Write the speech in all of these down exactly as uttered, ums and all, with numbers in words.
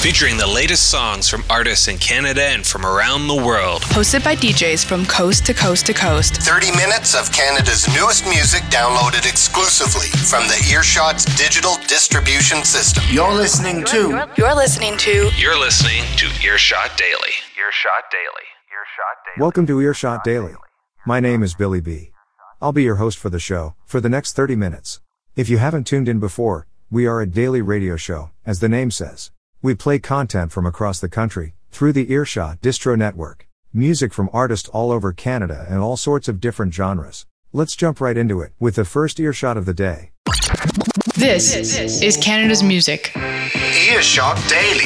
featuring the latest songs from artists in Canada and from around the world. Hosted by D Js from coast to coast to coast. thirty minutes of Canada's newest music downloaded exclusively from the Earshot's digital distribution system. You're listening to... You're listening to... You're listening to Earshot Daily. Earshot Daily. Earshot Daily. Welcome to Earshot Daily. My name is Billy B. I'll be your host for the show, for the next thirty minutes. If you haven't tuned in before, we are a daily radio show, as the name says. We play content from across the country, through the Earshot Distro Network. Music from artists all over Canada and all sorts of different genres. Let's jump right into it, with the first earshot of the day. This is Canada's music. Earshot Daily.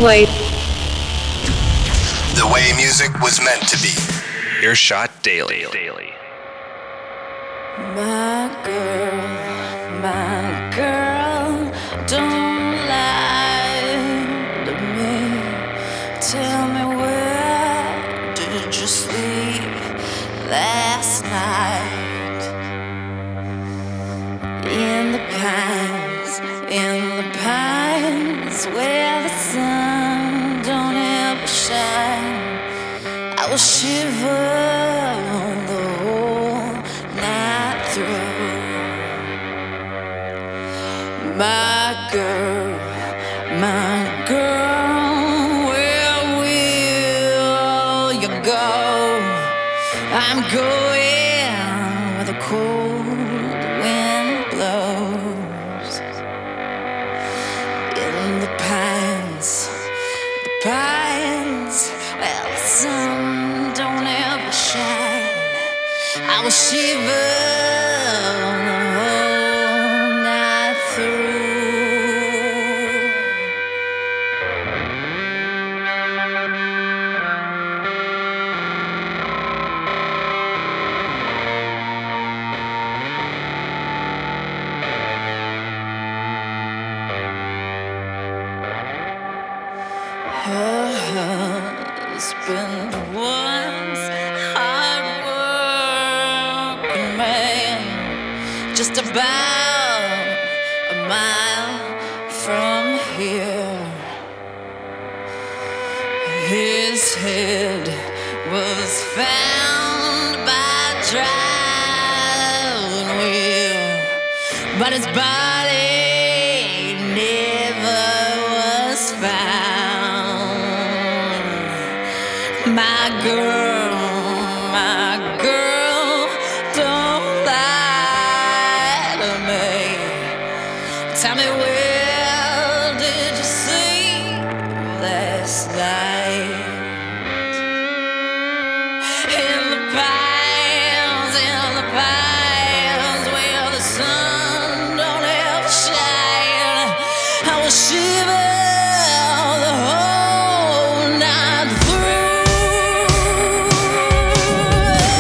way. The way music was meant to be. Earshot Daily. My girl, my girl, don't lie to me. Tell me, where did you sleep last night? In the pines, in the pines, where the sun don't ever shine. I will shiver the whole night through. My girl, my girl, where will you go? I'm going where the cold wind blows. In the pines, the pines, well, the sun don't ever shine. I will shiver the whole night through. Her husband was hard working man, just about a mile from here. His head was found by driving wheel, but his body never was found. My girl, my girl, don't lie to me. Tell me, where did you sleep last night? In the pines, in the pines, where the sun don't ever shine. I will shiver the whole night through.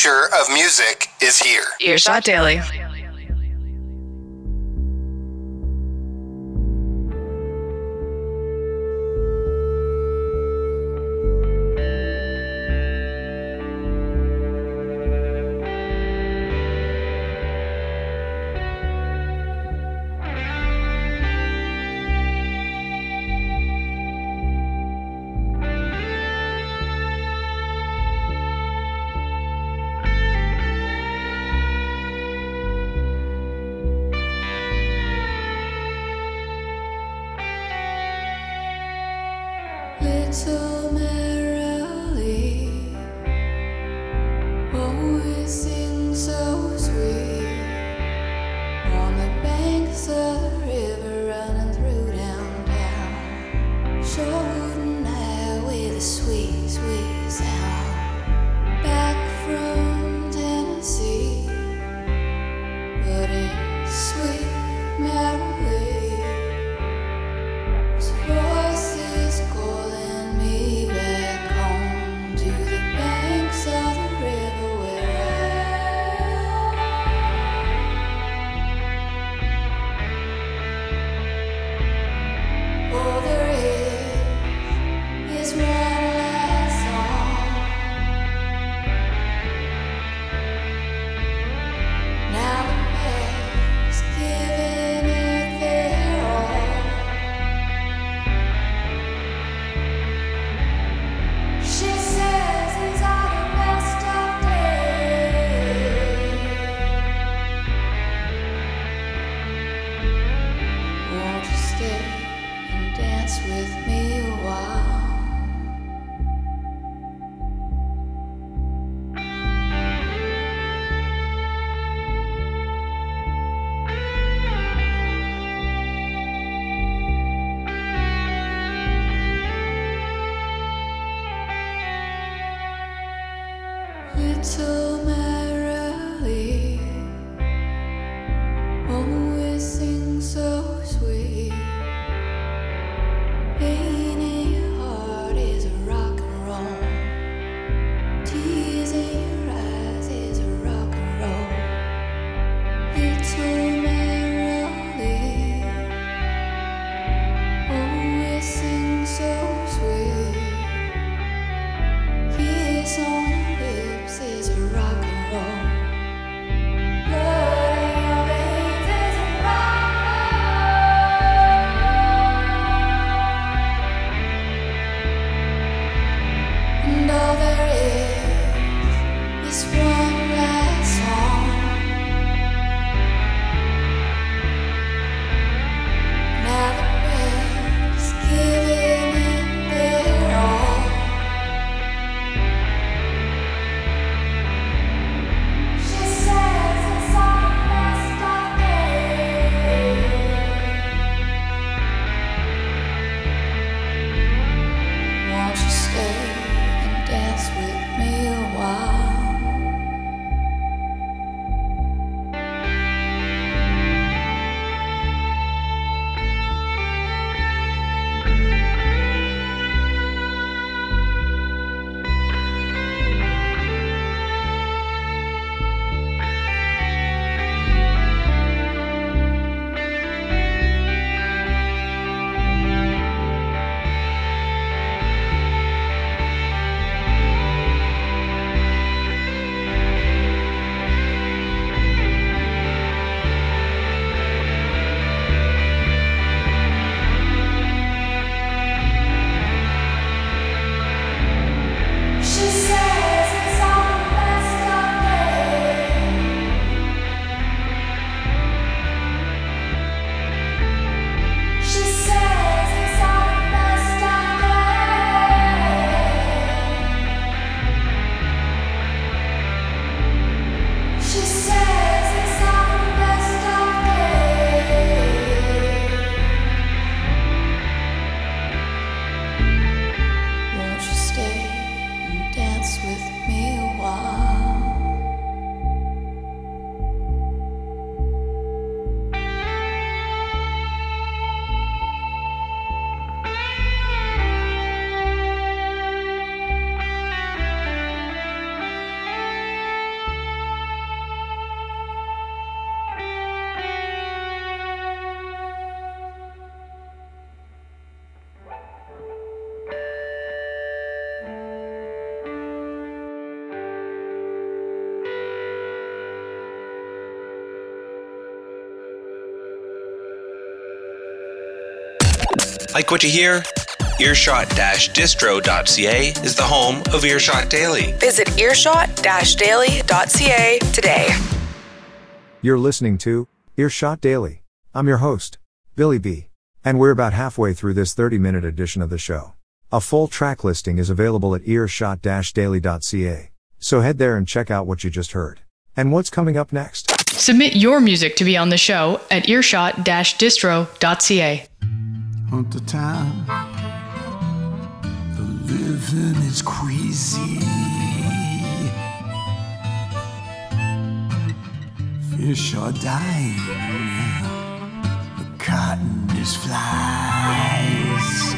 future of music is here. Earshot Daily. Little merrily, always sing so sweet on the banks of the river running through downtown. Shouldn't I with a sweet, sweet sound back from Tennessee, but it's sweet merrily. Voices calling me back. Like what you hear? earshot dash distro dot c a is the home of Earshot Daily. Visit earshot dash daily dot c a today. You're listening to Earshot Daily. I'm your host, Billy B. And we're about halfway through this thirty-minute edition of the show. A full track listing is available at earshot dash daily dot c a. So head there and check out what you just heard. And what's coming up next? Submit your music to be on the show at earshot dash distro dot c a. Hunt the time. The living is crazy. Fish are dying. The cotton is flies.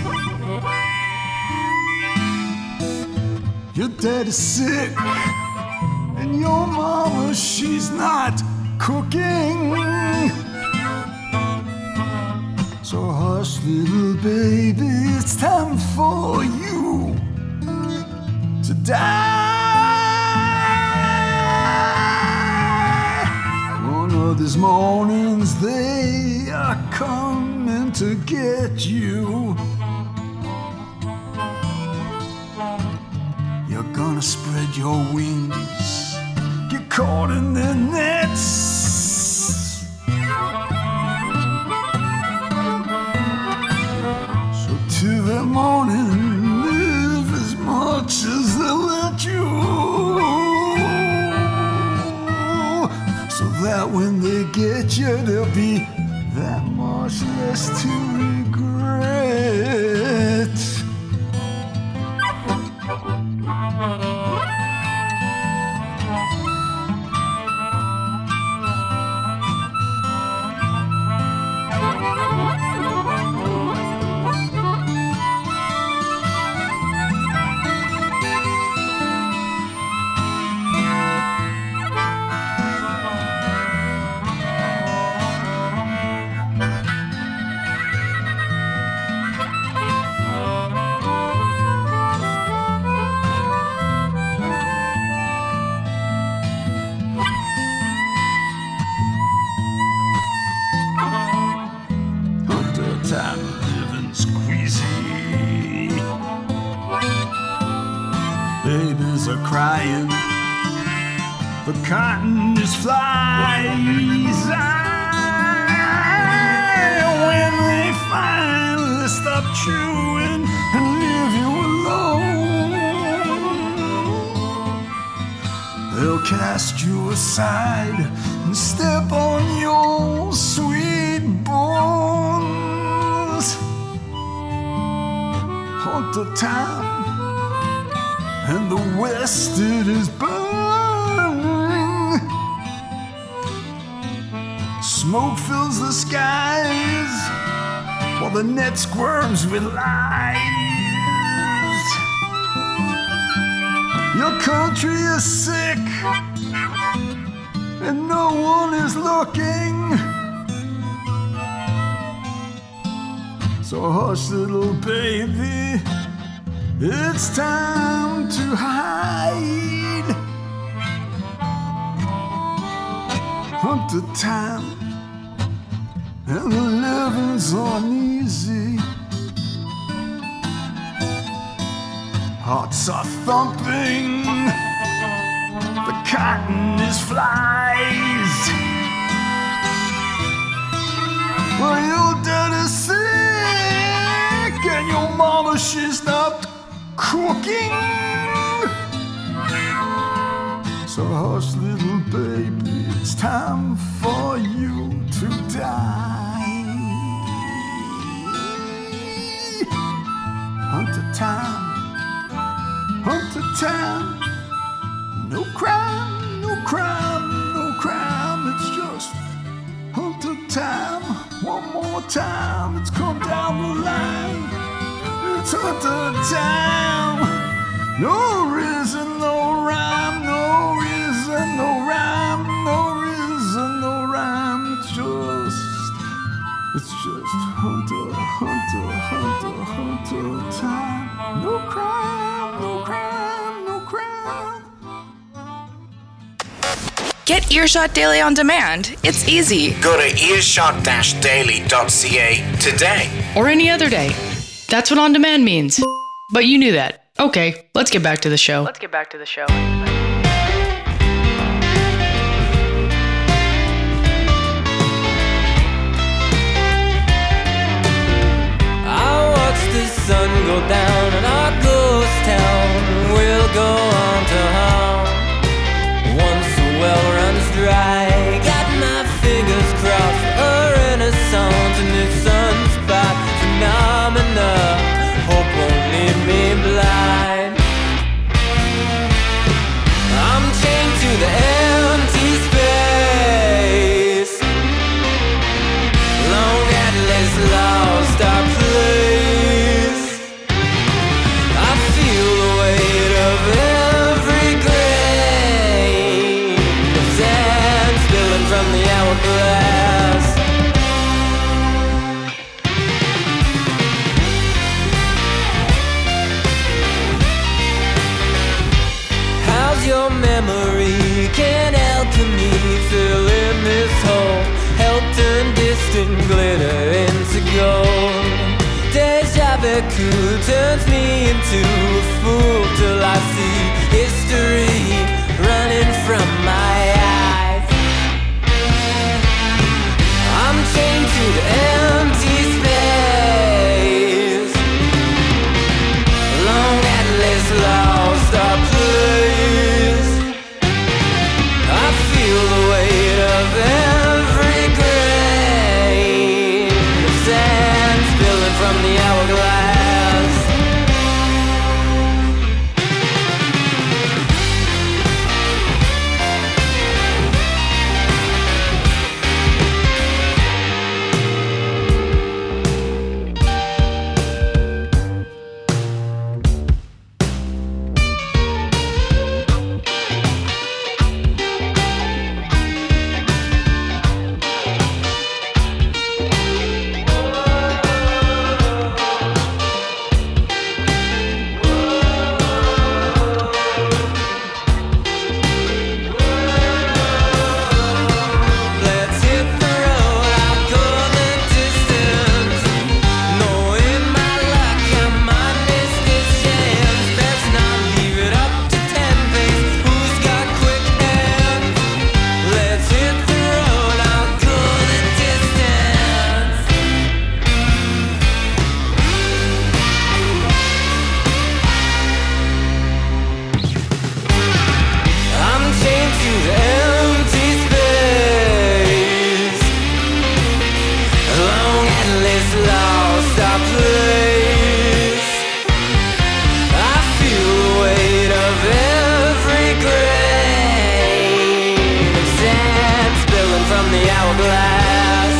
Your dad is sick. And your mama, she's not cooking. So hush, little baby, it's time for you to die. One of these mornings they are coming to get you. You're gonna spread your wings, get caught in their nets. Till the morning, live as much as they'll let you, so that when they get you, there'll be that much less to regret. Babies are crying, the cotton is flies. When they finally stop chewing and leave you alone, they'll cast you aside and step on your sweet bones. Hunt the time, and the west it is burning. Smoke fills the skies while the net squirms with lies. Your country is sick and no one is looking. So hush, little baby, it's time to hide. Hunt the time, and the living's uneasy. Hearts are thumping, the cotton is flies. Well, your dad is sick, and your mama, she stopped cooking. So hush, little baby, it's time for you to die. Hunt the time, hunt the time. No crime, no crime, no crime. It's just hunt the time. One more time, it's come down the line. It's hunt the time. No reason, no rhyme, no reason, no rhyme, no reason, no rhyme. It's just, it's just hunter, hunter, hunter, hunter time. No crime, no crime, no crime. Get Earshot Daily on demand. It's easy. Go to earshot dash daily dot c a today. Or any other day. That's what on demand means. But you knew that. Okay, let's get back to the show. Let's get back to the show. I watch the sun go down and our ghost town will go on to haunt. Once the well runs dry, got my fingers crossed, a renaissance in this sunspot phenomena. Hope won't leave me blind. I'm chained to the empty space, long Atlas lost our place. I feel the weight of every grain of sand spilling from the hourglass. How's your memory? Can alchemy fill in this hole? Help turn distant glitter into gold. Deja vu turns me into a fool till I see history running from my eyes. I'm chained to the empty space, long Atlas lost our place. I feel the weight of every grain of sand spilling from the hourglass. Let's hit the road, I'll go the distance. Knowing my luck, I might miss this chance. Best not leave it up to ten pace. Who's got quick hands? Let's hit the road, I'll go the distance. I'm chained to the empty space, long Atlas lost our place. I feel the weight of every grain of sand spilling from the hourglass.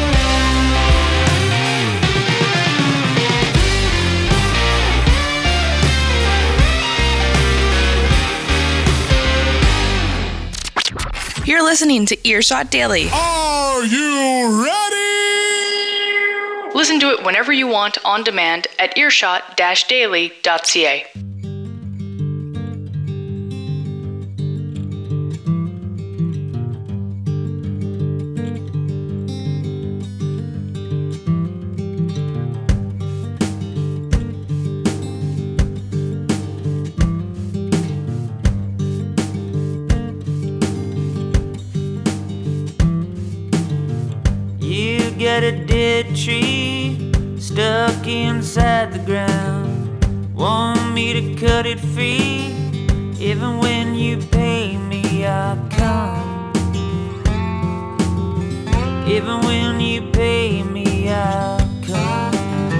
You're listening to Earshot Daily. Are you ready? Listen to it whenever you want on demand at earshot dash daily dot c a. You got a dead tree stuck inside the ground. Want me to cut it free? Even when you pay me, I'll come. Even when you pay me, I'll come.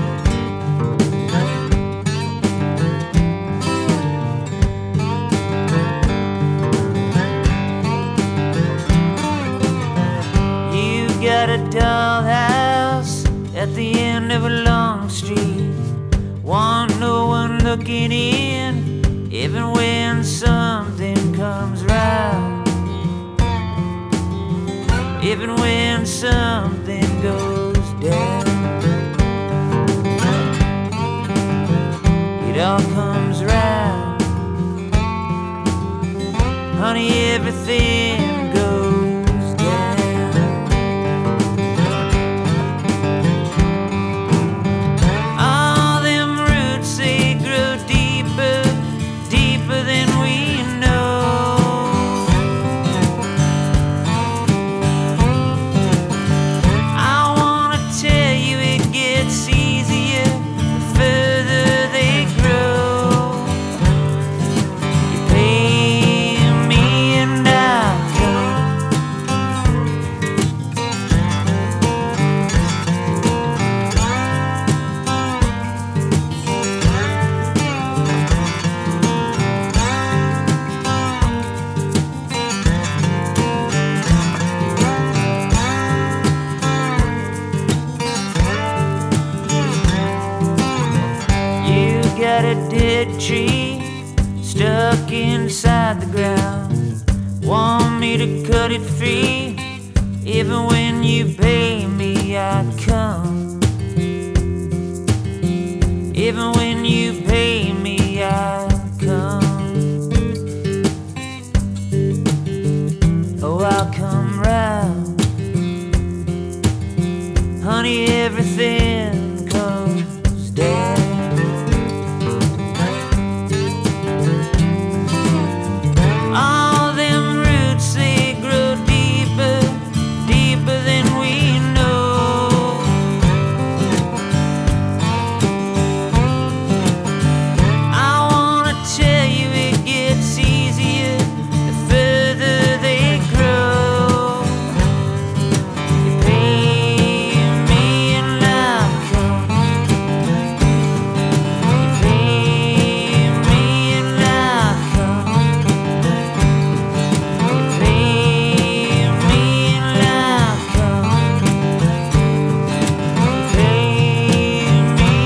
You got a dollhouse at the end of a long street. Want no one looking in, even when something comes round. Even when something goes down, it all comes round. Honey, everything goes dead tree stuck inside the ground. Want me to cut it free? Even when you pay me, I'd come. Even when you pay me, I'd come. Oh, I'll come round. Honey, everything comes down. All them roots, they grow deeper, deeper than we know. I wanna tell you it gets easier the further they grow. You pay me and I'll come. You pay me and I'll come. You pay me and I'll come. You pay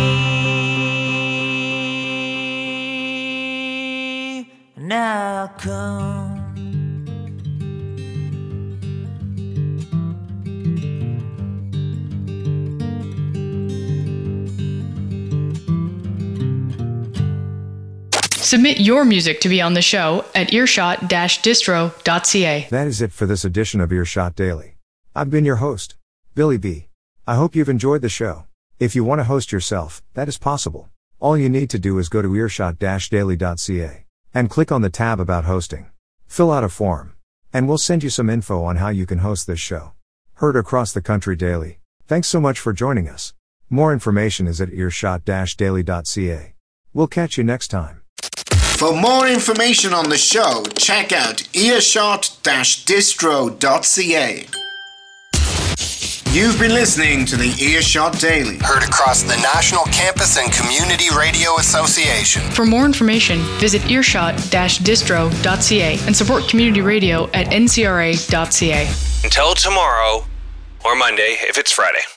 me and I'll come. Submit your music to be on the show at earshot distro dot c a. That is it for this edition of Earshot Daily. I've been your host, Billy B. I hope you've enjoyed the show. If you want to host yourself, that is possible. All you need to do is go to earshot daily dot c a and click on the tab about hosting. Fill out a form, and we'll send you some info on how you can host this show. Heard across the country daily. Thanks so much for joining us. More information is at earshot daily dot c a. We'll catch you next time. For more information on the show, check out earshot distro dot c a. You've been listening to the Earshot Daily. Heard across the National Campus and Community Radio Association. For more information, visit earshot distro dot c a and support community radio at n c r a dot c a. Until tomorrow, or Monday if it's Friday.